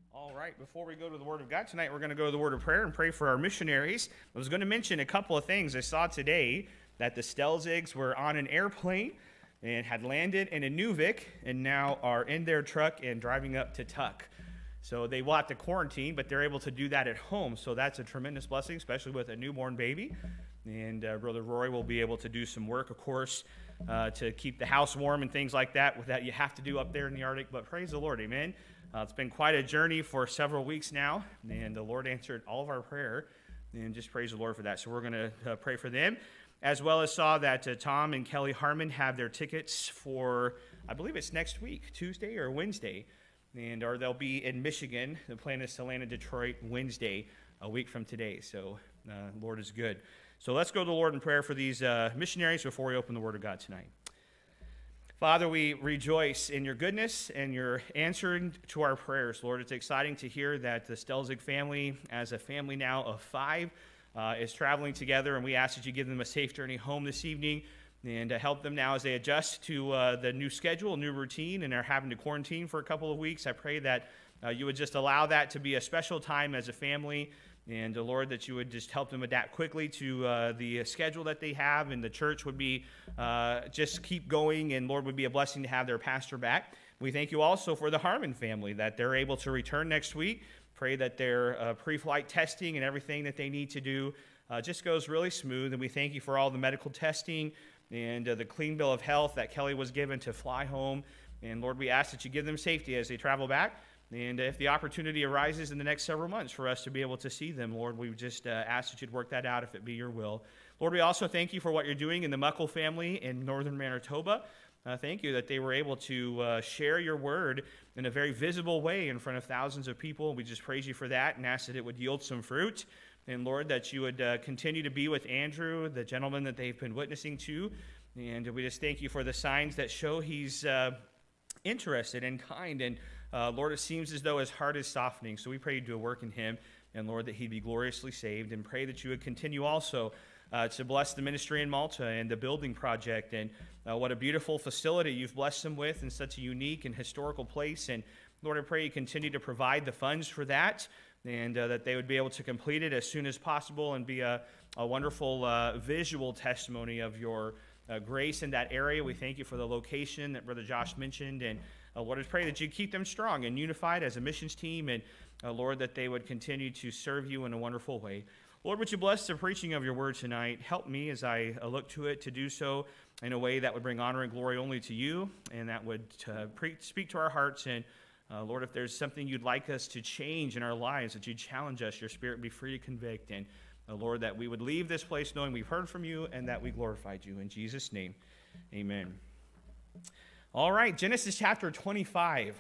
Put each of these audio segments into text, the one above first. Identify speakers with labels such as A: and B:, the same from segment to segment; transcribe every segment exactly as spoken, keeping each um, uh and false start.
A: All right, before we go to the Word of God tonight, we're going to go to the Word of Prayer and pray for our missionaries. I was going to mention a couple of things. I saw today that the Stelzigs were on an airplane and had landed in Inuvik and now are in their truck and driving up to Tuk. So they will have to quarantine, but they're able to do that at home. So that's a tremendous blessing, especially with a newborn baby. And uh, Brother Roy will be able to do some work, of course, uh, to keep the house warm and things like that, with that you have to do up there in the Arctic. But praise the Lord, amen. Uh, it's been quite a journey for several weeks now, and the Lord answered all of our prayer, and just praise the Lord for that. So we're going to uh, pray for them, as well as saw that uh, Tom and Kelly Harmon have their tickets for, I believe it's next week, Tuesday or Wednesday, and or they'll be in Michigan. The plan is to land in Detroit Wednesday, a week from today. So uh, Lord is good. So let's go to the Lord in prayer for these uh, missionaries before we open the Word of God tonight. Father, we rejoice in your goodness and your answering to our prayers. Lord, it's exciting to hear that the Stelzig family, as a family now of five, uh, is traveling together, and we ask that you give them a safe journey home this evening and uh, help them now as they adjust to uh, the new schedule, new routine, and are having to quarantine for a couple of weeks. I pray that uh, you would just allow that to be a special time as a family, and uh, Lord, that you would just help them adapt quickly to uh, the schedule that they have, and the church would be uh, just keep going, and Lord, would be a blessing to have their pastor back. We thank you also for the Harmon family, that they're able to return next week. Pray that their uh, pre-flight testing and everything that they need to do uh, just goes really smooth, and we thank you for all the medical testing and uh, the clean bill of health that Kelly was given to fly home. And Lord, we ask that you give them safety as they travel back. And if the opportunity arises in the next several months for us to be able to see them, Lord, we just uh, ask that you'd work that out if it be your will. Lord, we also thank you for what you're doing in the Muckle family in northern Manitoba. Uh, thank you that they were able to uh, share your word in a very visible way in front of thousands of people. We just praise you for that and ask that it would yield some fruit. And Lord, that you would uh, continue to be with Andrew, the gentleman that they've been witnessing to. And we just thank you for the signs that show he's uh, interested and kind. And uh, Lord, it seems as though his heart is softening. So we pray you do a work in him. And Lord, that he'd be gloriously saved. And pray that you would continue also uh, to bless the ministry in Malta and the building project. And uh, what a beautiful facility you've blessed them with in such a unique and historical place. And Lord, I pray you continue to provide the funds for that. And uh, that they would be able to complete it as soon as possible and be a, a wonderful uh, visual testimony of your uh, grace in that area. We thank you for the location that Brother Josh mentioned. And uh, Lord, I pray that you keep them strong and unified as a missions team. And uh, Lord, that they would continue to serve you in a wonderful way. Lord, would you bless the preaching of your word tonight? Help me as I uh, look to it to do so in a way that would bring honor and glory only to you, and that would uh, pre- speak to our hearts. And Uh, Lord, if there's something you'd like us to change in our lives, that you'd challenge us, your spirit be free to convict. And uh, Lord, that we would leave this place knowing we've heard from you and that we glorified you. In Jesus' name, amen. All right, Genesis chapter twenty-five.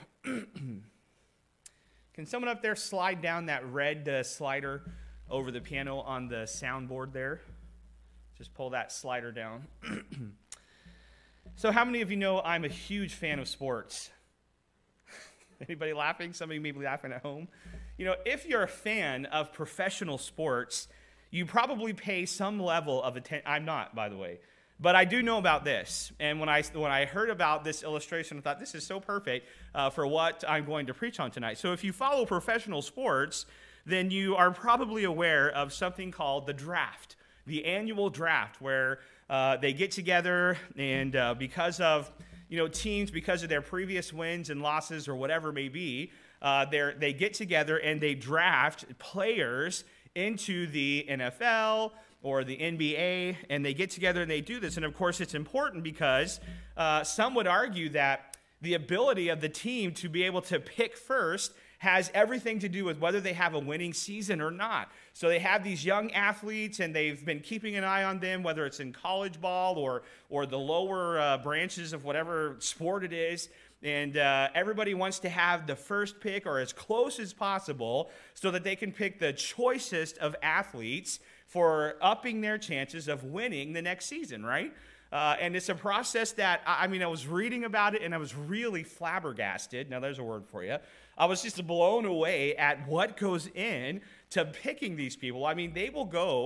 A: Can someone up there slide down that red uh, slider over the piano on the soundboard there? Just pull that slider down. So how many of you know I'm a huge fan of sports? Anybody laughing? Somebody may be laughing at home. You know, if you're a fan of professional sports, you probably pay some level of attention. I'm not, by the way. But I do know about this. And when I when I heard about this illustration, I thought, this is so perfect uh, for what I'm going to preach on tonight. So if you follow professional sports, then you are probably aware of something called the draft, the annual draft, where uh, they get together and uh, because of you know, teams, because of their previous wins and losses or whatever it may be, uh, they get together and they draft players into the N F L or the N B A, and they get together and they do this. And of course, it's important because uh, some would argue that the ability of the team to be able to pick first has everything to do with whether they have a winning season or not. So they have these young athletes, and they've been keeping an eye on them, whether it's in college ball or or the lower uh, branches of whatever sport it is. And uh, everybody wants to have the first pick or as close as possible so that they can pick the choicest of athletes for upping their chances of winning the next season, right? Uh, and it's a process that, I mean, I was reading about it and I was really flabbergasted. Now, there's a word for you. I was just blown away at what goes in to picking these people. I mean, they will go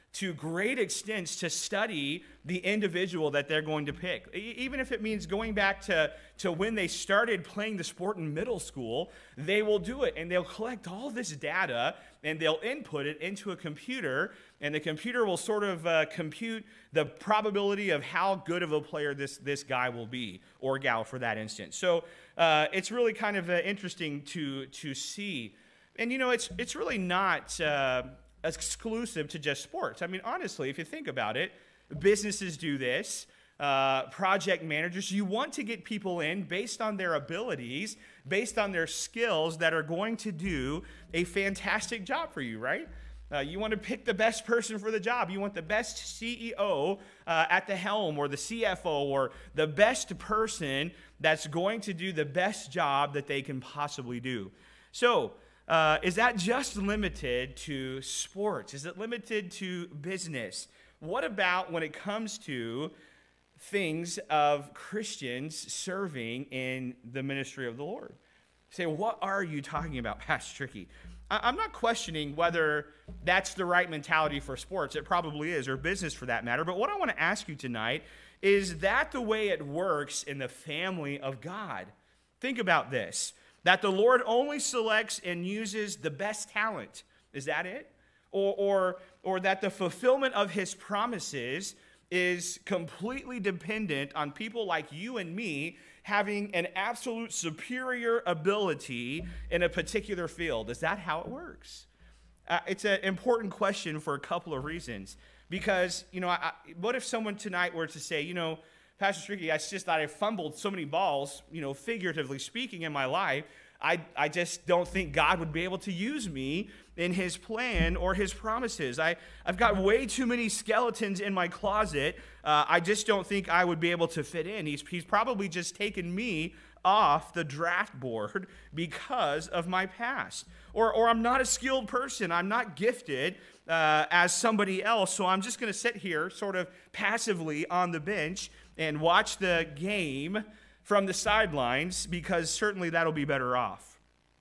A: to great extents to study the individual that they're going to pick. E- even if it means going back to, to when they started playing the sport in middle school, they will do it, and they'll collect all this data, and they'll input it into a computer, and the computer will sort of uh, compute the probability of how good of a player this, this guy will be, or gal for that instance. So uh, it's really kind of uh, interesting to, to see. And, you know, it's, it's really not Uh, exclusive to just sports. I mean, honestly, if you think about it, businesses do this. Uh, project managers, you want to get people in based on their abilities, based on their skills that are going to do a fantastic job for you, right? Uh, you want to pick the best person for the job. You want the best C E O uh, at the helm, or the C F O, or the best person that's going to do the best job that they can possibly do. So, Uh, is that just limited to sports? Is it limited to business? What about when it comes to things of Christians serving in the ministry of the Lord? You say, what are you talking about, Pastor Tricky? I- I'm not questioning whether that's the right mentality for sports. It probably is, or business for that matter. But what I want to ask you tonight, is that the way it works in the family of God? Think about this. That the Lord only selects and uses the best talent. Is that it? Or, or, or that the fulfillment of his promises is completely dependent on people like you and me having an absolute superior ability in a particular field. Is that how it works? Uh, it's an important question for a couple of reasons. Because, you know, I, what if someone tonight were to say, you know, Pastor Stricky, I just thought I fumbled so many balls, you know, figuratively speaking, in my life. I, I just don't think God would be able to use me in his plan or his promises. I, I've got way too many skeletons in my closet. Uh, I just don't think I would be able to fit in. He's, he's probably just taken me off the draft board because of my past. Or, or I'm not a skilled person. I'm not gifted uh, as somebody else. So I'm just going to sit here sort of passively on the bench and watch the game from the sidelines, because certainly that'll be better off.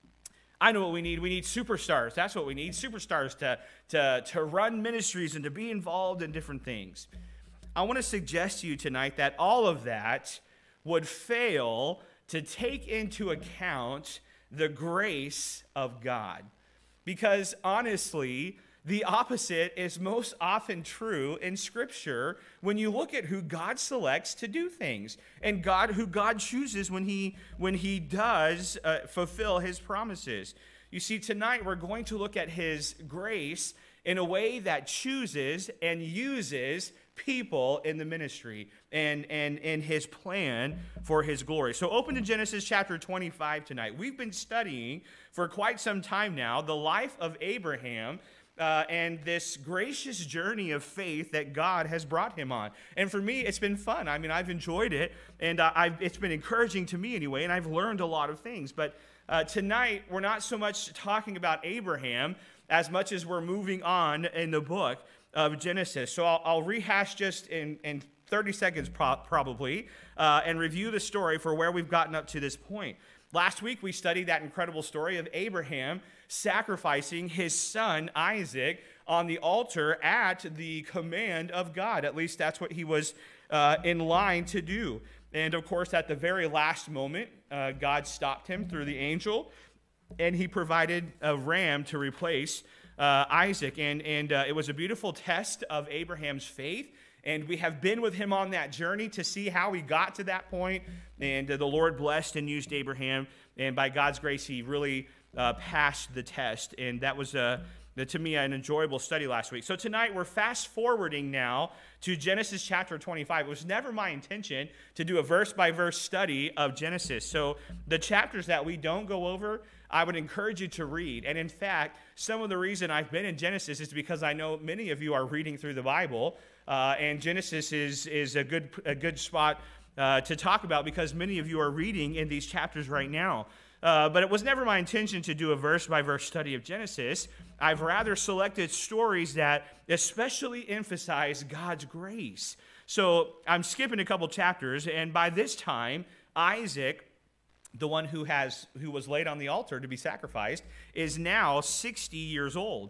A: I know what we need. We need superstars. That's what we need. Superstars to, to, to run ministries and to be involved in different things. I want to suggest to you tonight that all of that would fail to take into account the grace of God. Because honestly, the opposite is most often true in Scripture when you look at who God selects to do things, and God, who God chooses when he, when he does uh, fulfill his promises. You see, tonight we're going to look at his grace in a way that chooses and uses people in the ministry and, and, and his plan for his glory. So open to Genesis chapter twenty-five tonight. We've been studying for quite some time now the life of Abraham, Uh, and this gracious journey of faith that God has brought him on. And for me, it's been fun. I mean, I've enjoyed it, and uh, I've, it's been encouraging to me anyway, and I've learned a lot of things. But uh, tonight, we're not so much talking about Abraham as much as we're moving on in the book of Genesis. So I'll, I'll rehash just in, in thirty seconds pro- probably, uh, and review the story for where we've gotten up to this point. Last week, we studied that incredible story of Abraham sacrificing his son Isaac on the altar at the command of God. At least that's what he was uh, in line to do. And of course, at the very last moment, uh, God stopped him through the angel, and he provided a ram to replace uh, Isaac. And, and uh, it was a beautiful test of Abraham's faith. And we have been with him on that journey to see how he got to that point. And uh, the Lord blessed and used Abraham. And by God's grace, he really uh, passed the test. And that was, uh, to me, an enjoyable study last week. So tonight, we're fast forwarding now to Genesis chapter twenty-five. It was never my intention to do a verse-by-verse study of Genesis. So the chapters that we don't go over, I would encourage you to read. And in fact, some of the reason I've been in Genesis is because I know many of you are reading through the Bible. Uh, and Genesis is, is a good, a good spot uh, to talk about, because many of you are reading in these chapters right now. Uh, but it was never my intention to do a verse-by-verse study of Genesis. I've rather selected stories that especially emphasize God's grace. So I'm skipping a couple chapters, and by this time, Isaac, the one who has who was laid on the altar to be sacrificed, is now sixty years old.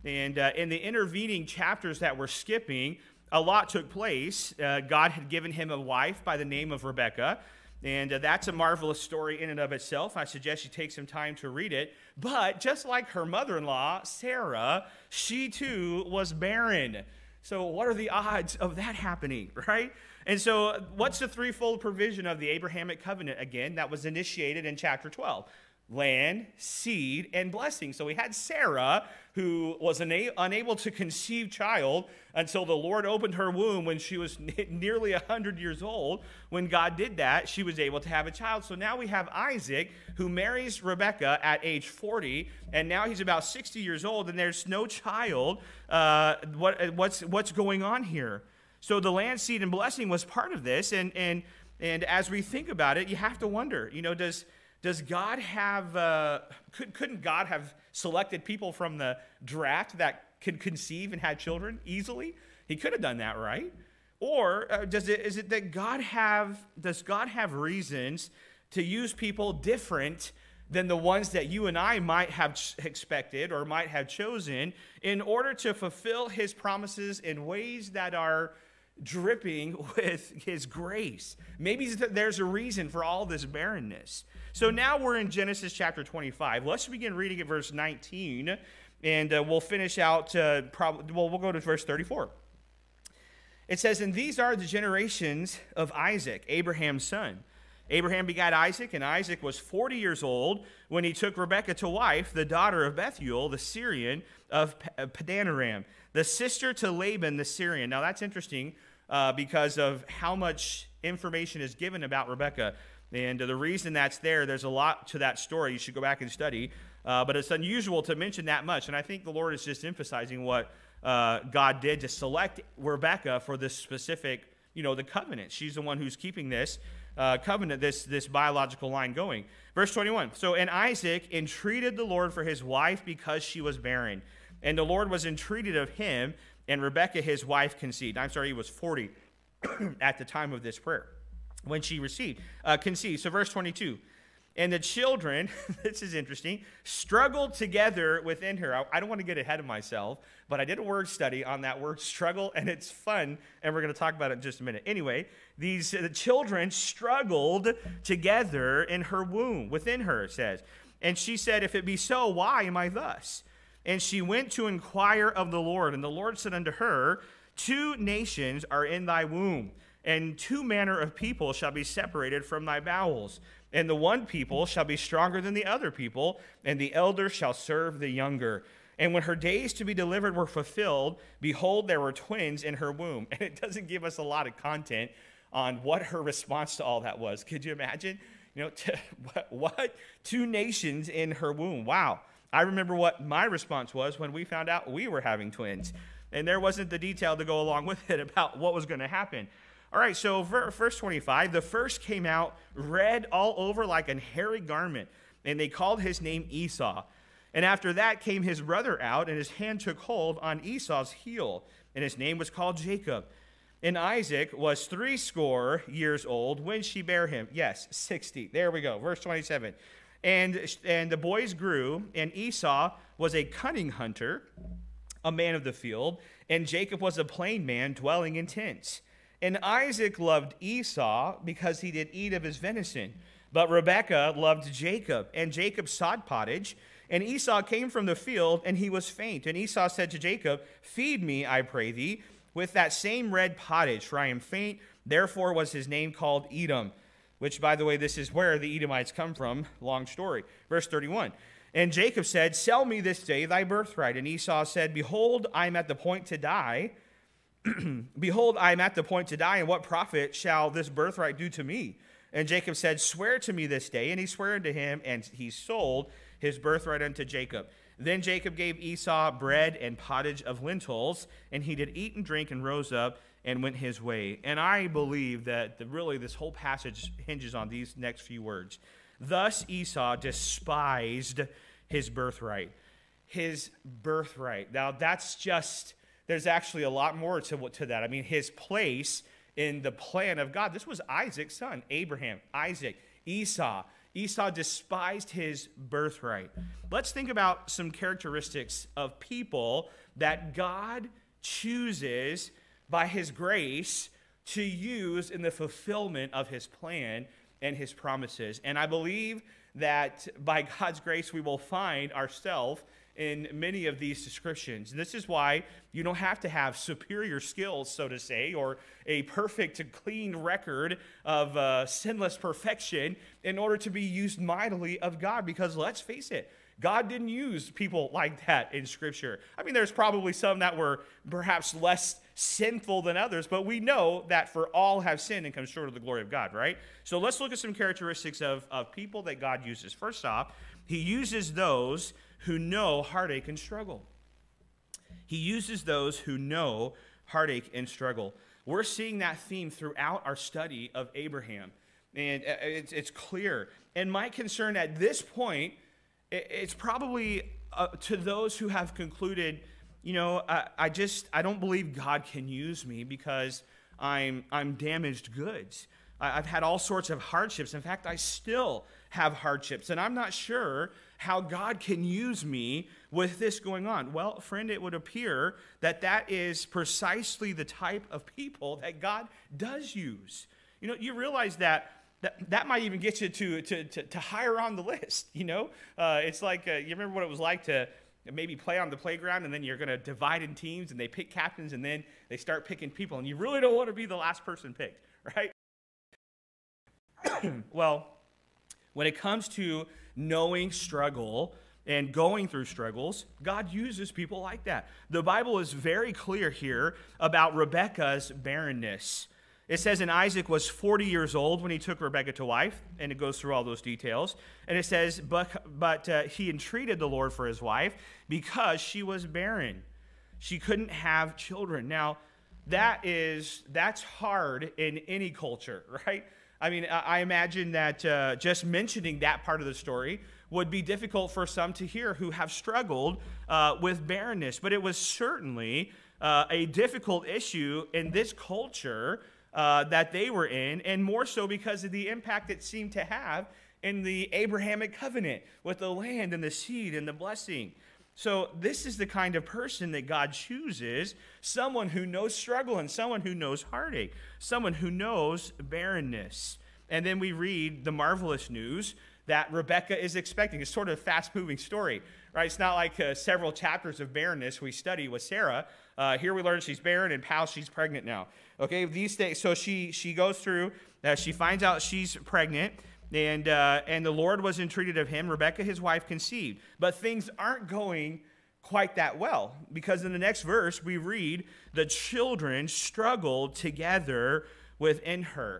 A: And uh, in the intervening chapters that we're skipping, a lot took place. Uh, God had given him a wife by the name of Rebekah. And uh, that's a marvelous story in and of itself. I suggest you take some time to read it. But just like her mother-in-law, Sarah, she too was barren. So what are the odds of that happening, right? And so what's the threefold provision of the Abrahamic covenant, again, that was initiated in chapter twelve? Land, seed, and blessing. So we had Sarah, who was una- unable to conceive child until the Lord opened her womb when she was n- nearly one hundred years old. When God did that, she was able to have a child. So now we have Isaac, who marries Rebekah at age forty, and now he's about sixty years old, and there's no child. Uh, what, what's, what's going on here? So the land, seed, and blessing was part of this, and, and, and as we think about it, you have to wonder, you know, does... Does God have, uh, could, couldn't God have selected people from the draft that could conceive and had children easily? He could have done that, right? Or uh, does it, is it that God have, does God have reasons to use people different than the ones that you and I might have expected or might have chosen in order to fulfill his promises in ways that are dripping with his grace? Maybe there's a reason for all this barrenness. So now we're in Genesis chapter twenty-five. Let's begin reading at verse nineteen, and uh, we'll finish out, uh, probably, well, we'll go to verse thirty-four. It says, "And these are the generations of Isaac, Abraham's son. Abraham begat Isaac, and Isaac was forty years old when he took Rebekah to wife, the daughter of Bethuel, the Syrian of Padanaram, the sister to Laban the Syrian." Now that's interesting uh, because of how much information is given about Rebekah. And the reason that's there, there's a lot to that story. You should go back and study. Uh, but it's unusual to mention that much. And I think the Lord is just emphasizing what uh, God did to select Rebekah for this specific, you know, the covenant. She's the one who's keeping this uh, covenant, this, this biological line going. Verse twenty-one. "So, and Isaac entreated the Lord for his wife because she was barren. And the Lord was entreated of him, and Rebekah his wife conceived." I'm sorry, he was forty at the time of this prayer. When she received, uh, conceived. So verse twenty-two, "And the children," this is interesting, "struggled together within her." I, I don't want to get ahead of myself, but I did a word study on that word struggle, and it's fun, and we're going to talk about it in just a minute. Anyway, these the children struggled together in her womb, within her, it says. "And she said, If it be so, why am I thus? And she went to inquire of the Lord. And the Lord said unto her, Two nations are in thy womb, and two manner of people shall be separated from thy bowels. And the one people shall be stronger than the other people, and the elder shall serve the younger. And when her days to be delivered were fulfilled, behold, there were twins in her womb." And it doesn't give us a lot of content on what her response to all that was. Could you imagine? You know, to, what, what? Two nations in her womb. Wow. I remember what my response was when we found out we were having twins. And there wasn't the detail to go along with it about what was going to happen. All right, so verse twenty-five, "The first came out red all over like an hairy garment, and they called his name Esau. And after that came his brother out, and his hand took hold on Esau's heel, and his name was called Jacob. And Isaac was threescore years old when she bare him." Yes, sixty. There we go. Verse twenty-seven. And, and the boys grew, and Esau was a cunning hunter, a man of the field, and Jacob was a plain man dwelling in tents. And Isaac loved Esau because he did eat of his venison. But Rebekah loved Jacob, and Jacob sought pottage. And Esau came from the field, and he was faint. And Esau said to Jacob, "Feed me, I pray thee, with that same red pottage, for I am faint." Therefore was his name called Edom, which, by the way, this is where the Edomites come from. Long story. Verse thirty-one. "And Jacob said, Sell me this day thy birthright. And Esau said, Behold, I am at the point to die. Behold, I am at the point to die, and what profit shall this birthright do to me? And Jacob said, Swear to me this day. And he sware unto him, and he sold his birthright unto Jacob. Then Jacob gave Esau bread and pottage of lentils, and he did eat and drink and rose up and went his way." And I believe that the, really this whole passage hinges on these next few words. "Thus Esau despised his birthright." His birthright. Now that's just... There's actually a lot more to, to that. I mean, his place in the plan of God. This was Isaac's son, Abraham, Isaac, Esau. Esau despised his birthright. Let's think about some characteristics of people that God chooses by his grace to use in the fulfillment of his plan and his promises. And I believe that by God's grace, we will find ourselves in many of these descriptions. And this is why you don't have to have superior skills, so to say, or a perfect, clean record of uh, sinless perfection in order to be used mightily of God. Because let's face it, God didn't use people like that in Scripture. I mean, there's probably some that were perhaps less sinful than others, but we know that for all have sinned and come short of the glory of God, right? So let's look at some characteristics of, of people that God uses. First off, he uses those who know heartache and struggle. He uses those who know heartache and struggle. We're seeing that theme throughout our study of Abraham, and it's, it's clear. And my concern at this point, it's probably uh, to those who have concluded, you know, I, I just, I don't believe God can use me because I'm, I'm damaged goods. I, I've had all sorts of hardships. In fact, I still have hardships, and I'm not sure how God can use me with this going on. Well, friend, it would appear that that is precisely the type of people that God does use. You know, you realize that That, that might even get you to, to, to, to higher on the list, you know? Uh, it's like, uh, you remember what it was like to maybe play on the playground, and then you're going to divide in teams, and they pick captains, and then they start picking people, and you really don't want to be the last person picked, right? Well, when it comes to knowing struggle and going through struggles, God uses people like that. The Bible is very clear here about Rebekah's barrenness. It says, and Isaac was forty years old when he took Rebekah to wife, and it goes through all those details. And it says, but, but uh, he entreated the Lord for his wife because she was barren. She couldn't have children. Now, that is, that's hard in any culture, right? I mean, I imagine that uh, just mentioning that part of the story would be difficult for some to hear who have struggled uh, with barrenness. But it was certainly uh, a difficult issue in this culture Uh, that they were in, and more so because of the impact it seemed to have in the Abrahamic covenant with the land and the seed and the blessing. So this is the kind of person that God chooses, someone who knows struggle and someone who knows heartache, someone who knows barrenness. And then we read the marvelous news that Rebekah is expecting. It's sort of a fast-moving story, right? It's not like uh, several chapters of barrenness we study with Sarah. Uh, here we learn she's barren, and pow, she's pregnant now. Okay, these days, so she she goes through, uh, she finds out she's pregnant, and uh, and the Lord was entreated of him. Rebekah, his wife, conceived. But things aren't going quite that well, because in the next verse we read, the children struggled together within her.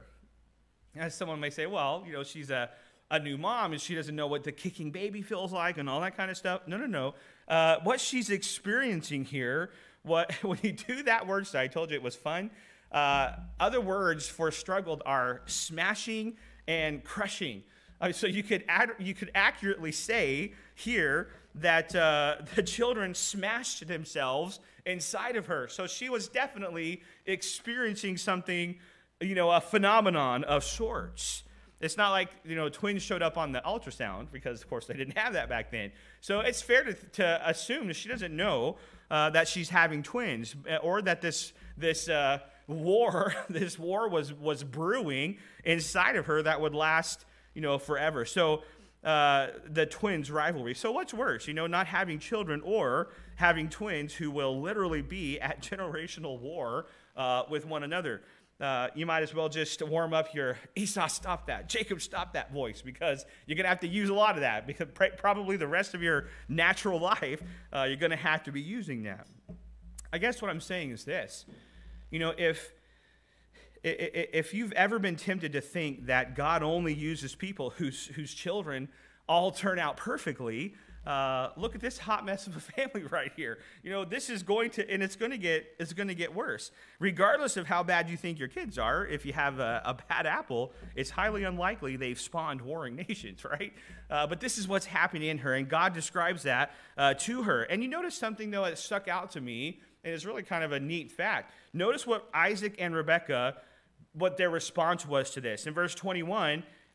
A: As someone may say, well, you know, she's a a new mom, and she doesn't know what the kicking baby feels like and all that kind of stuff. No, no, no. Uh, what she's experiencing here, what when you do that word study, I told you it was fun. Uh, other words for struggled are smashing and crushing. Uh, so you could ad- you could accurately say here that uh, the children smashed themselves inside of her. So she was definitely experiencing something, you know, a phenomenon of sorts. It's not like, you know, twins showed up on the ultrasound, because, of course, they didn't have that back then. So it's fair to, to assume that she doesn't know uh, that she's having twins, or that this this uh, war, this war was was brewing inside of her that would last, you know, forever. So uh, the twins rivalry. So what's worse, you know, not having children or having twins who will literally be at generational war uh, with one another? Uh, you might as well just warm up your Esau, stop that, Jacob, stop that voice, because you're going to have to use a lot of that, because probably the rest of your natural life, uh, you're going to have to be using that. I guess what I'm saying is this. You know, if, if you've ever been tempted to think that God only uses people whose, whose children all turn out perfectly, Uh, look at this hot mess of a family right here. You know, this is going to, and it's going to get, it's going to get worse. Regardless of how bad you think your kids are, if you have a, a bad apple, it's highly unlikely they've spawned warring nations, right? Uh, but this is what's happening in her, and God describes that uh, to her. And you notice something, though, that stuck out to me, and it's really kind of a neat fact. Notice what Isaac and Rebekah, what their response was to this. In verse twenty-one,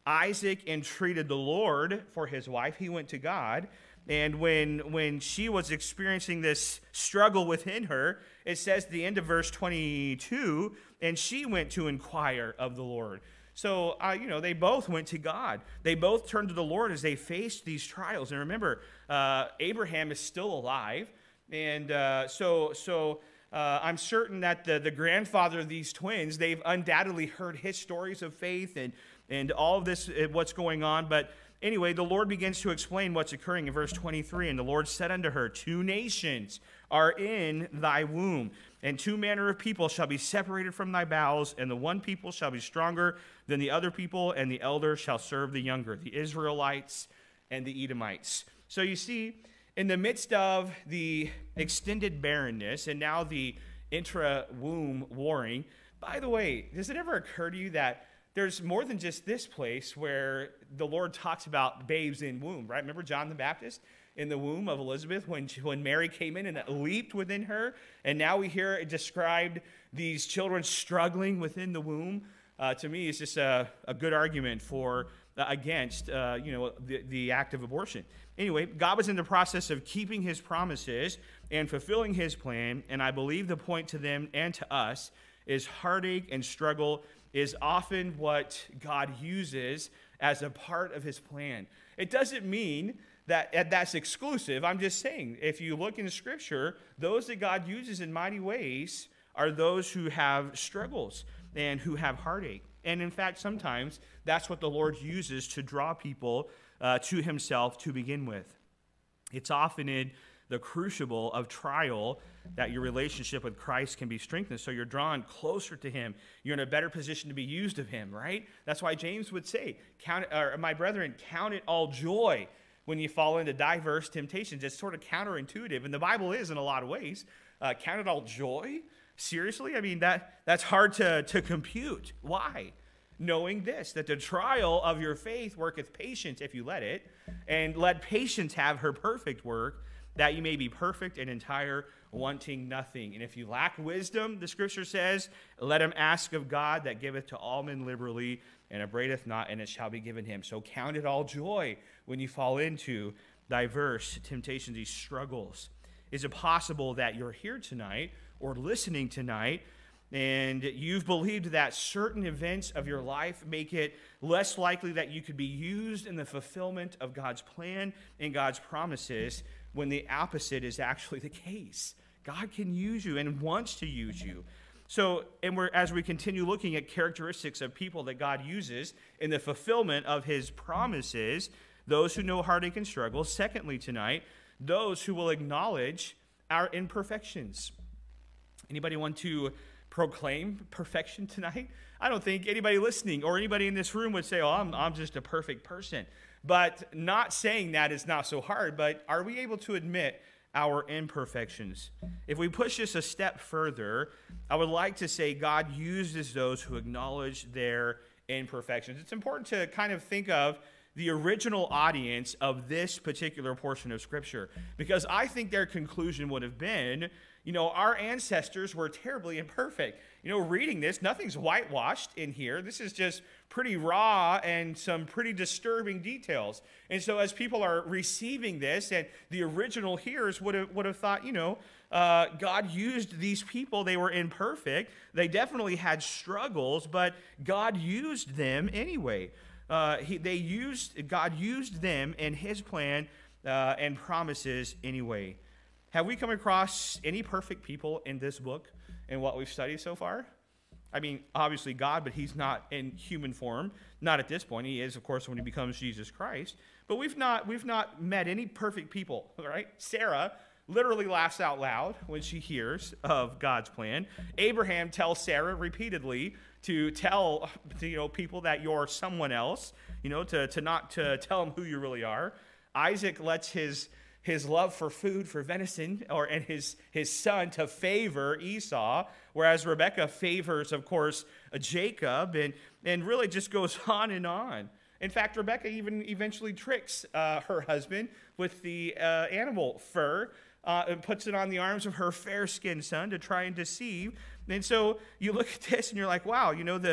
A: Isaac entreated the Lord for his wife. He went to God. And when, when she was experiencing this struggle within her, it says at the end of verse twenty-two, and she went to inquire of the Lord. So, uh, you know, they both went to God. They both turned to the Lord as they faced these trials. And remember, uh, Abraham is still alive. And uh, so, so uh, I'm certain that the, the grandfather of these twins, they've undoubtedly heard his stories of faith and, and all of this, what's going on. But anyway, the Lord begins to explain what's occurring in verse twenty-three. And the Lord said unto her, two nations are in thy womb, and two manner of people shall be separated from thy bowels, and the one people shall be stronger than the other people, and the elder shall serve the younger, the Israelites and the Edomites. So you see, in the midst of the extended barrenness and now the intra-womb warring, by the way, does it ever occur to you that there's more than just this place where the Lord talks about babes in womb, right? Remember John the Baptist in the womb of Elizabeth when, she, when Mary came in and it leaped within her? And now we hear it described these children struggling within the womb. Uh, to me, it's just a, a good argument for uh, against uh, you know the, the act of abortion. Anyway, God was in the process of keeping his promises and fulfilling his plan, and I believe the point to them and to us is heartache and struggle is often what God uses as a part of his plan. It doesn't mean that that's exclusive. I'm just saying, if you look in Scripture, those that God uses in mighty ways are those who have struggles and who have heartache. And in fact, sometimes that's what the Lord uses to draw people uh, to himself to begin with. It's often in the crucible of trial that your relationship with Christ can be strengthened. So you're drawn closer to him. You're in a better position to be used of him, right? That's why James would say, "Count it, or my brethren, count it all joy when you fall into diverse temptations." It's sort of counterintuitive, and the Bible is in a lot of ways. Uh, count it all joy? Seriously? I mean, that that's hard to, to compute. Why? Knowing this, that the trial of your faith worketh patience if you let it, and let patience have her perfect work, that you may be perfect and entire, wanting nothing. And if you lack wisdom, the Scripture says, let him ask of God that giveth to all men liberally, and upbraideth not, and it shall be given him. So count it all joy when you fall into diverse temptations, these struggles. Is it possible that you're here tonight or listening tonight and you've believed that certain events of your life make it less likely that you could be used in the fulfillment of God's plan and God's promises, when the opposite is actually the case? God can use you and wants to use you. So, and we're, as we continue looking at characteristics of people that God uses in the fulfillment of his promises, those who know heartache and struggle. Secondly tonight, those who will acknowledge our imperfections. Anybody want to proclaim perfection tonight? I don't think anybody listening or anybody in this room would say, oh, I'm, I'm just a perfect person. But not saying that is not so hard, but are we able to admit our imperfections? If we push this a step further, I would like to say God uses those who acknowledge their imperfections. It's important to kind of think of the original audience of this particular portion of Scripture, because I think their conclusion would have been, you know, our ancestors were terribly imperfect. You know, reading this, nothing's whitewashed in here. This is just pretty raw and some pretty disturbing details. And so as people are receiving this, and the original hearers would have, would have thought, you know, uh, God used these people. They were imperfect. They definitely had struggles, but God used them anyway. Uh, he, they used God used them in his plan uh, and promises anyway. Have we come across any perfect people in this book and what we've studied so far? I mean, obviously God, but he's not in human form. Not at this point. He is, of course, when he becomes Jesus Christ. But we've not we've not met any perfect people, right? Sarah literally laughs out loud when she hears of God's plan. Abraham tells Sarah repeatedly to tell you know people that you're someone else, you know, to, to not to tell them who you really are. Isaac lets his his love for food, for venison, or and his his son to favor Esau, whereas Rebekah favors, of course, Jacob, and and really just goes on and on. In fact, Rebekah even eventually tricks uh, her husband with the uh, animal fur uh, and puts it on the arms of her fair-skinned son to try and deceive. And so you look at this and you're like, wow, you know, the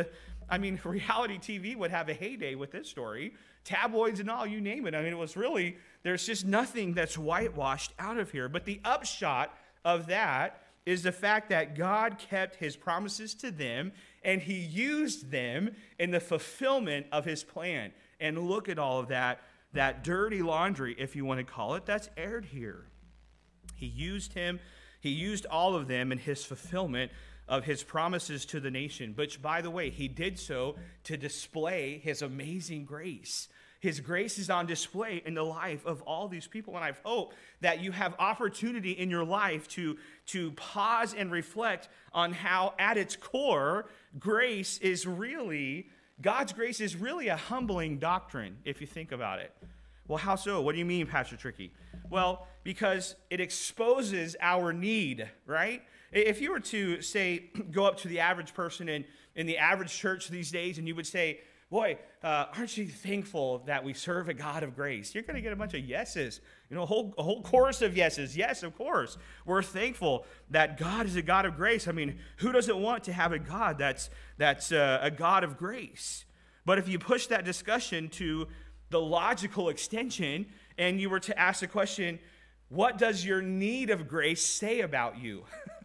A: I mean, reality T V would have a heyday with this story. Tabloids and all, you name it. I mean, it was really, there's just nothing that's whitewashed out of here. But the upshot of that is the fact that God kept his promises to them, and he used them in the fulfillment of his plan. And look at all of that, that dirty laundry, if you want to call it, that's aired here. He used him, he used all of them in his fulfillment of his promises to the nation, which, by the way, he did so to display his amazing grace. His grace is on display in the life of all these people, and I hope that you have opportunity in your life to, to pause and reflect on how, at its core, grace is really, God's grace is really a humbling doctrine, if you think about it. Well, how so? What do you mean, Pastor Tricky? Well, because it exposes our need, right? If you were to, say, go up to the average person in, in the average church these days, and you would say, boy, uh, aren't you thankful that we serve a God of grace? You're going to get a bunch of yeses, you know, a whole, a whole chorus of yeses. Yes, of course. We're thankful that God is a God of grace. I mean, who doesn't want to have a God that's, that's uh, a God of grace? But if you push that discussion to the logical extension, and you were to ask the question, what does your need of grace say about you?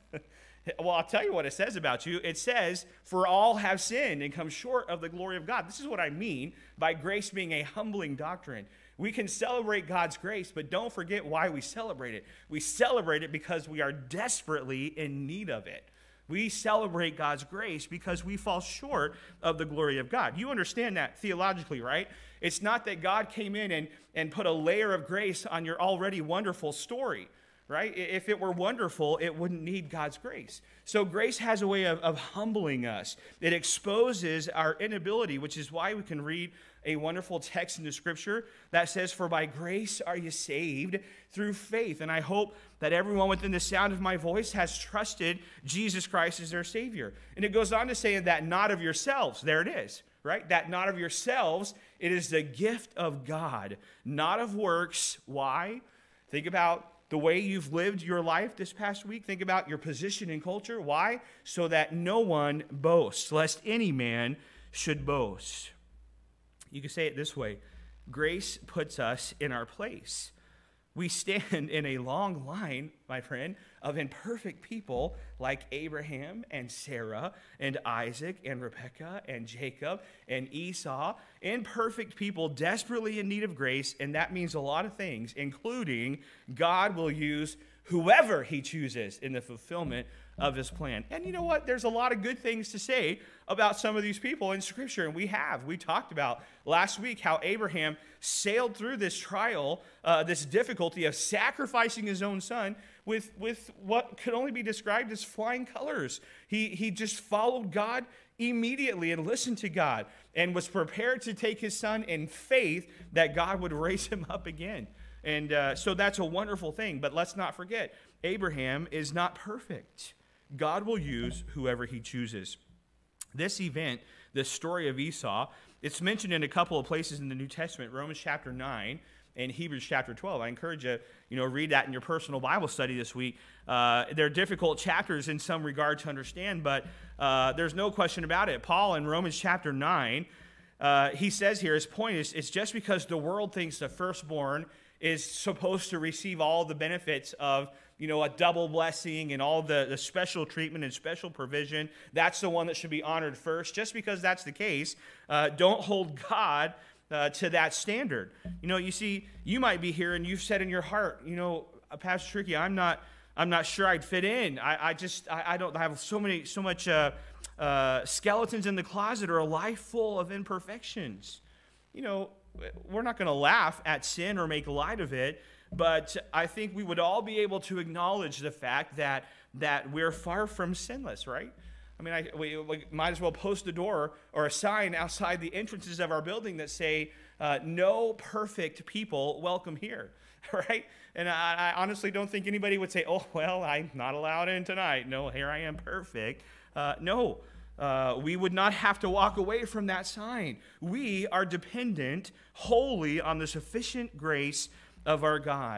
A: Well, I'll tell you what it says about you. It says, for all have sinned and come short of the glory of God. This is what I mean by grace being a humbling doctrine. We can celebrate God's grace, but don't forget why we celebrate it. We celebrate it because we are desperately in need of it. We celebrate God's grace because we fall short of the glory of God. You understand that theologically, right? It's not that God came in and, and put a layer of grace on your already wonderful story, right? If it were wonderful, it wouldn't need God's grace. So grace has a way of, of humbling us. It exposes our inability, which is why we can read a wonderful text in the scripture that says, for by grace are you saved through faith. And I hope that everyone within the sound of my voice has trusted Jesus Christ as their Savior. And it goes on to say that not of yourselves. There it is, right? That not of yourselves. It is the gift of God, not of works. Why? Think about the way you've lived your life this past week. Think about your position in culture. Why? So that no one boasts, lest any man should boast. You can say it this way. Grace puts us in our place. We stand in a long line, my friend, of imperfect people like Abraham and Sarah and Isaac and Rebekah and Jacob and Esau. Imperfect people desperately in need of grace, and that means a lot of things, including God will use whoever he chooses in the fulfillment of his plan. And you know what? There's a lot of good things to say about some of these people in Scripture, and we have. We talked about last week how Abraham sailed through this trial, uh, this difficulty of sacrificing his own son with, with what could only be described as flying colors. He, he just followed God immediately and listened to God and was prepared to take his son in faith that God would raise him up again. And uh, so that's a wonderful thing. But let's not forget, Abraham is not perfect. God will use whoever he chooses. This event, the story of Esau, it's mentioned in a couple of places in the New Testament, Romans chapter nine and Hebrews chapter twelve. I encourage you, you know, read that in your personal Bible study this week. Uh, they're difficult chapters in some regard to understand, but uh, there's no question about it. Paul in Romans chapter nine, uh, he says here, his point is, it's just because the world thinks the firstborn is supposed to receive all the benefits of, you know, a double blessing and all the, the special treatment and special provision. That's the one that should be honored first. Just because that's the case, uh, don't hold God uh, to that standard. You know, you see, you might be here and you've said in your heart, you know, Pastor Tricky, I'm not, I'm not sure I'd fit in. I, I just, I, I don't have so many, so much uh, uh, skeletons in the closet or a life full of imperfections. You know, we're not going to laugh at sin or make light of it, but I think we would all be able to acknowledge the fact that that we're far from sinless, right? I mean, I, we, we might as well post a door or a sign outside the entrances of our building that say, uh, no perfect people welcome here, right? And I, I honestly don't think anybody would say, oh, well, I'm not allowed in tonight. No, here I am perfect. Uh, no. Uh, we would not have to walk away from that sign. We are dependent wholly on the sufficient grace of our God.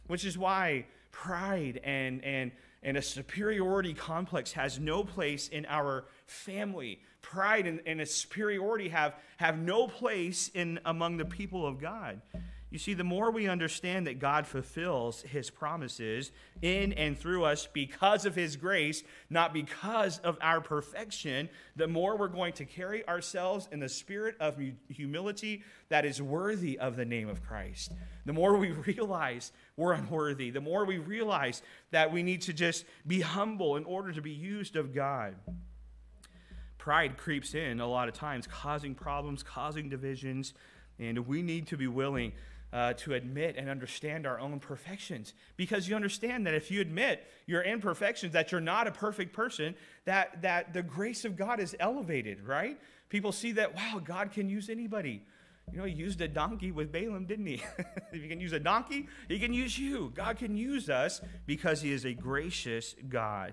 A: which is why pride and, and, and a superiority complex has no place in our family. Pride and, and a superiority have, have no place in among the people of God. You see, the more we understand that God fulfills his promises in and through us because of his grace, not because of our perfection, the more we're going to carry ourselves in the spirit of humility that is worthy of the name of Christ. The more we realize we're unworthy, the more we realize that we need to just be humble in order to be used of God. Pride creeps in a lot of times, causing problems, causing divisions, and we need to be willing Uh, to admit and understand our own perfections. Because you understand that if you admit your imperfections, that you're not a perfect person, that, that the grace of God is elevated, right? People see that, wow, God can use anybody. You know, he used a donkey with Balaam, didn't he? If he can use a donkey, he can use you. God can use us because he is a gracious God.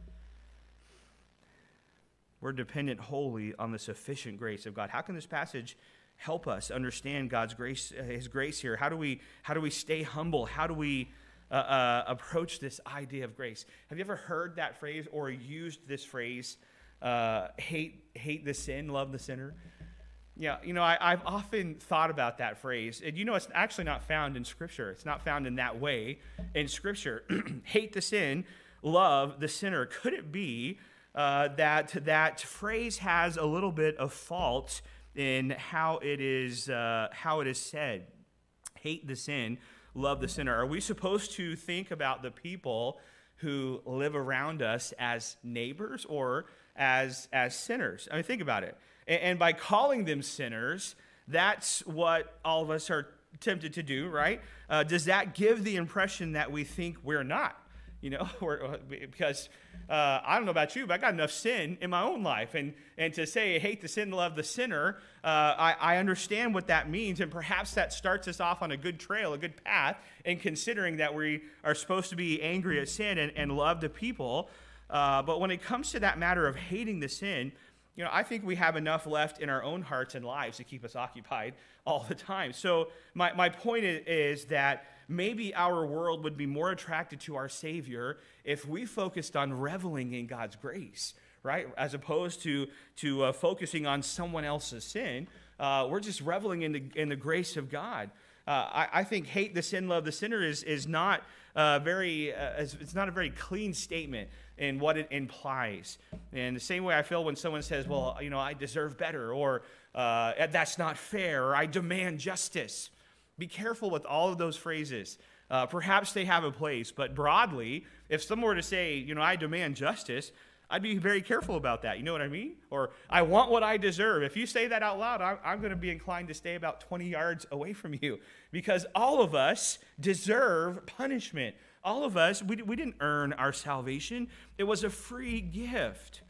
A: We're dependent wholly on the sufficient grace of God. How can this passage help us understand God's grace, uh, his grace here? How do we, how do we stay humble? How do we uh, uh, approach this idea of grace? Have you ever heard that phrase or used this phrase, uh, hate, hate the sin, love the sinner? Yeah, you know, I, I've often thought about that phrase. And you know, it's actually not found in Scripture. It's not found in that way in Scripture. Hate the sin, love the sinner. Could it be uh, that that phrase has a little bit of fault in how it is uh, how it is said? Hate the sin, love the sinner. Are we supposed to think about the people who live around us as neighbors or as as sinners? I mean, think about it. And, and by calling them sinners, that's what all of us are tempted to do, right? Uh, does that give the impression that we think we're not? You know, or, because uh, I don't know about you, but I got enough sin in my own life. And, and to say, hate the sin, love the sinner, uh, I, I understand what that means. And perhaps that starts us off on a good trail, a good path, in considering that we are supposed to be angry at sin and, and love the people. Uh, but when it comes to that matter of hating the sin, you know, I think we have enough left in our own hearts and lives to keep us occupied all the time. So my, my point is that maybe our world would be more attracted to our Savior if we focused on reveling in God's grace, right? As opposed to, to uh, focusing on someone else's sin. Uh, we're just reveling in the, in the grace of God. Uh, I, I think hate the sin, love the sinner is, is not uh, very, uh, it's not a very clean statement in what it implies. And the same way I feel when someone says, well, you know, I deserve better, or uh, that's not fair, or I demand justice. Be careful with all of those phrases. Uh, perhaps they have a place, but broadly, if someone were to say, you know, I demand justice, I'd be very careful about that. You know what I mean? Or I want what I deserve. If you say that out loud, I'm, I'm going to be inclined to stay about twenty yards away from you, because all of us deserve punishment. All of us, we, we didn't earn our salvation. It was a free gift.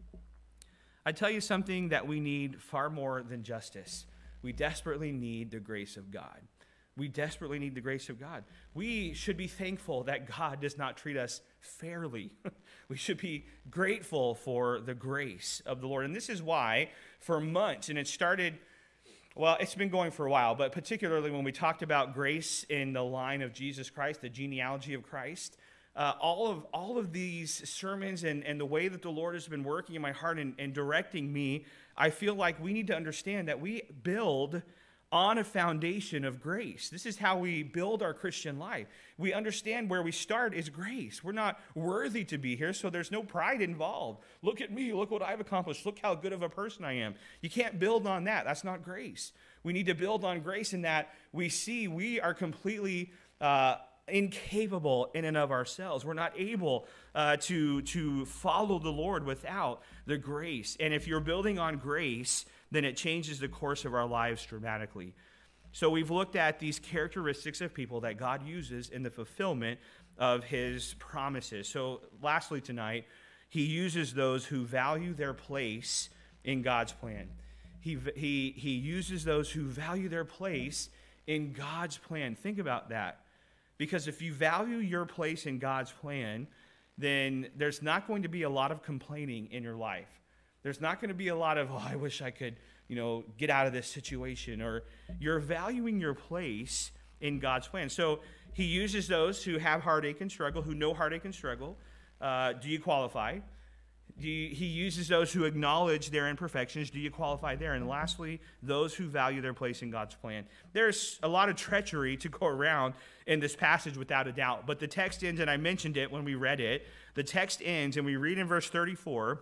A: I tell you something that we need far more than justice. We desperately need the grace of God. We desperately need the grace of God. We should be thankful that God does not treat us fairly. We should be grateful for the grace of the Lord. And this is why, for months, and it started, well, it's been going for a while, but particularly when we talked about grace in the line of Jesus Christ, the genealogy of Christ, uh, all of all of these sermons and, and the way that the Lord has been working in my heart and, and directing me, I feel like we need to understand that we build on a foundation of grace. This is how we build our Christian life. We understand where we start is grace. We're not worthy to be here, so there's no pride involved. Look at me. Look what I've accomplished. Look how good of a person I am. You can't build on that. That's not grace. We need to build on grace in that we see we are completely uh, incapable in and of ourselves. We're not able uh, to, to follow the Lord without the grace. And if you're building on grace, then it changes the course of our lives dramatically. So we've looked at these characteristics of people that God uses in the fulfillment of his promises. So lastly tonight, he uses those who value their place in God's plan. He, he, he uses those who value their place in God's plan. Think about that. Because if you value your place in God's plan, then there's not going to be a lot of complaining in your life. There's not going to be a lot of, oh, I wish I could, you know, get out of this situation. Or you're valuing your place in God's plan. So He uses those who have heartache and struggle, who know heartache and struggle. Uh, do you qualify? Do you, he uses those who acknowledge their imperfections. Do you qualify there? And lastly, those who value their place in God's plan. There's a lot of treachery to go around in this passage without a doubt. But the text ends, and I mentioned it when we read it. The text ends, and we read in verse thirty-four,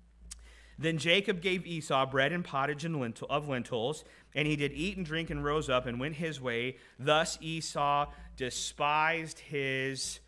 A: "Then Jacob gave Esau bread and pottage and lentil, of lentils, and he did eat and drink and rose up and went his way. Thus Esau despised his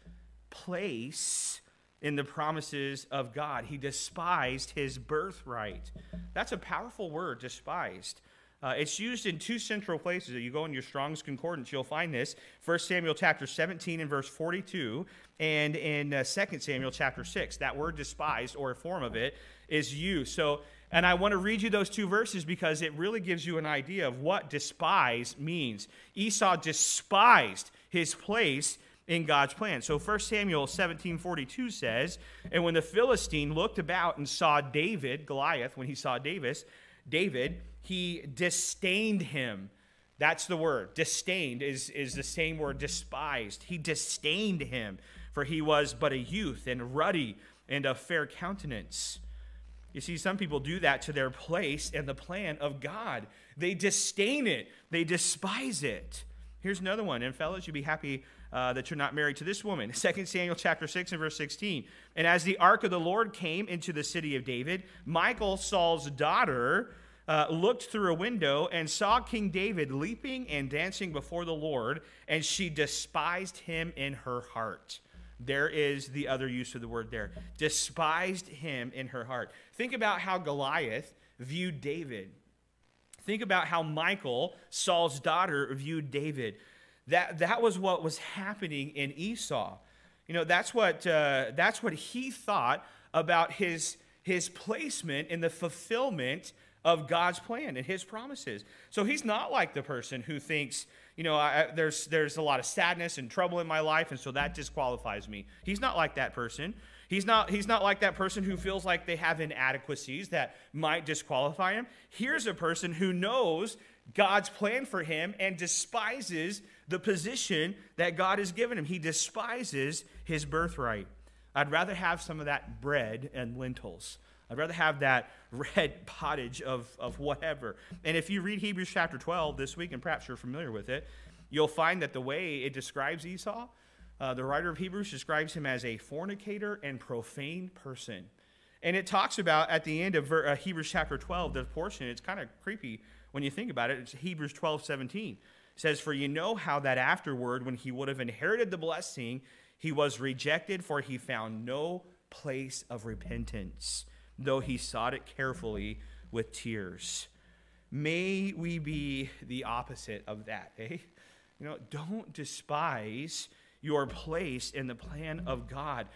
A: place in the promises of God." He despised his birthright. That's a powerful word, despised. Uh, it's used in two central places. If you go in your Strong's Concordance, you'll find this. First Samuel chapter seventeen and verse forty-two, and in uh, Second Samuel chapter six. That word despised, or a form of it, is used. So, and I want to read you those two verses because it really gives you an idea of what despise means. Esau despised his place in God's plan. So First Samuel seventeen forty-two says, "And when the Philistine looked about and saw David," Goliath, when he saw Davis, David, he disdained him. That's the word. Disdained is, is the same word, despised. He disdained him, for he was but a youth and ruddy and of fair countenance. You see, some people do that to their place and the plan of God. They disdain it. They despise it. Here's another one. And fellas, you'd be happy uh, that you're not married to this woman. Second Samuel chapter six and verse sixteen. "And as the ark of the Lord came into the city of David, Michal, Saul's daughter, uh, looked through a window and saw King David leaping and dancing before the Lord, and she despised him in her heart." There is the other use of the word there. Despised him in her heart. Think about how Goliath viewed David. Think about how Michal, Saul's daughter, viewed David. That, that was what was happening in Esau. You know, that's what, uh, that's what he thought about his, his placement in the fulfillment of God's plan and his promises. So he's not like the person who thinks, you know, I, there's, there's a lot of sadness and trouble in my life, and so that disqualifies me. He's not like that person. He's not, he's not like that person who feels like they have inadequacies that might disqualify him. Here's a person who knows God's plan for him and despises the position that God has given him. He despises his birthright. I'd rather have some of that bread and lentils. I'd rather have that red pottage of, of whatever. And if you read Hebrews chapter twelve this week, and perhaps you're familiar with it, you'll find that the way it describes Esau, uh, the writer of Hebrews describes him as a fornicator and profane person. And it talks about, at the end of uh, Hebrews chapter twelve, the portion, it's kind of creepy when you think about it. It's Hebrews twelve seventeen. It says, "For you know how that afterward, when he would have inherited the blessing, he was rejected, for he found no place of repentance, though he sought it carefully with tears." May we be the opposite of that, eh? You know, don't despise your place in the plan of God.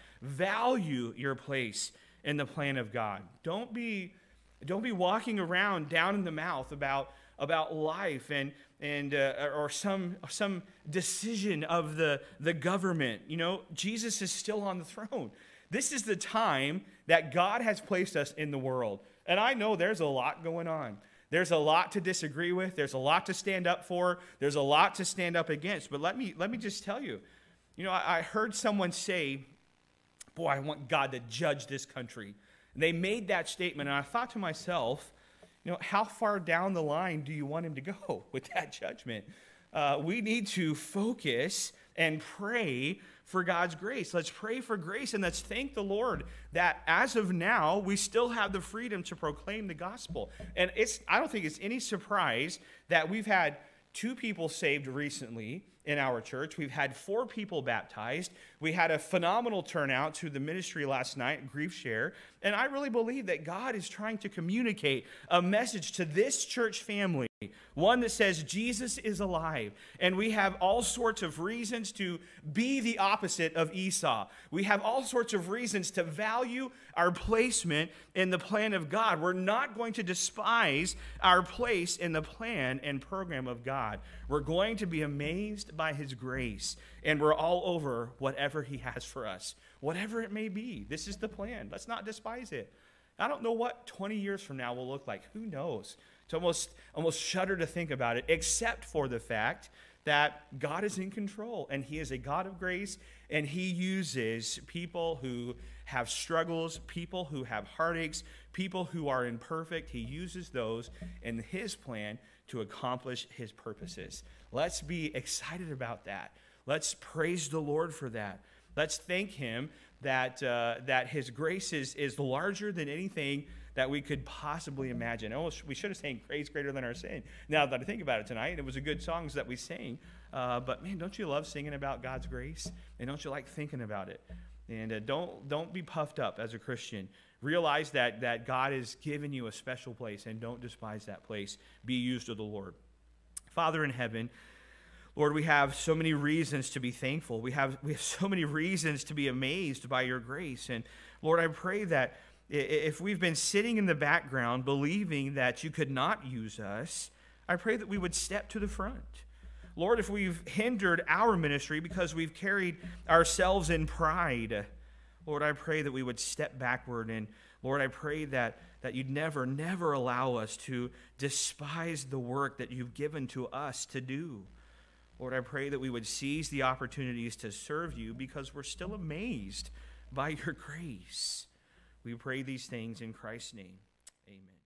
A: Value your place in the plan of God. Don't be, don't be walking around down in the mouth about, about life and, and uh, or some, some decision of the, the government. You know, Jesus is still on the throne. This is the time that God has placed us in the world. And I know there's a lot going on. There's a lot to disagree with. There's a lot to stand up for. There's a lot to stand up against. But let me, let me just tell you, you know, I, I heard someone say, boy, I want God to judge this country. And they made that statement, and I thought to myself, you know, how far down the line do you want him to go with that judgment? Uh, we need to focus and pray for God's grace. Let's pray for grace, and let's thank the Lord that as of now, we still have the freedom to proclaim the gospel. And it's I don't think it's any surprise that we've had two people saved recently in our church. We've had four people baptized. We had a phenomenal turnout to the ministry last night, Grief Share. And I really believe that God is trying to communicate a message to this church family, one that says Jesus is alive. And we have all sorts of reasons to be the opposite of Esau. We have all sorts of reasons to value our placement in the plan of God. We're not going to despise our place in the plan and program of God. We're going to be amazed by his grace, and we're all over whatever he has for us, whatever it may be. This is the plan. Let's not despise it. I don't know what twenty years from now will look like. Who knows? It's almost, almost shudder to think about it, except for the fact that God is in control, and he is a God of grace, and he uses people who have struggles, people who have heartaches, people who are imperfect. He uses those in his plan to accomplish his purposes. Let's be excited about that. Let's praise the Lord for that. Let's thank him that uh, that his grace is, is larger than anything that we could possibly imagine. Oh, we should have sang Grace Greater Than Our Sin. Now that I think about it tonight, it was a good songs that we sang. Uh, but man, don't you love singing about God's grace? And don't you like thinking about it? And uh, don't don't be puffed up as a Christian. Realize that, that God has given you a special place, and don't despise that place. Be used of the Lord. Father in heaven, Lord, we have so many reasons to be thankful. We have, we have so many reasons to be amazed by your grace. And Lord, I pray that if we've been sitting in the background believing that you could not use us, I pray that we would step to the front. Lord, if we've hindered our ministry because we've carried ourselves in pride, Lord, I pray that we would step backward. And Lord, I pray that, that you'd never, never allow us to despise the work that you've given to us to do. Lord, I pray that we would seize the opportunities to serve you because we're still amazed by your grace. We pray these things in Christ's name. Amen.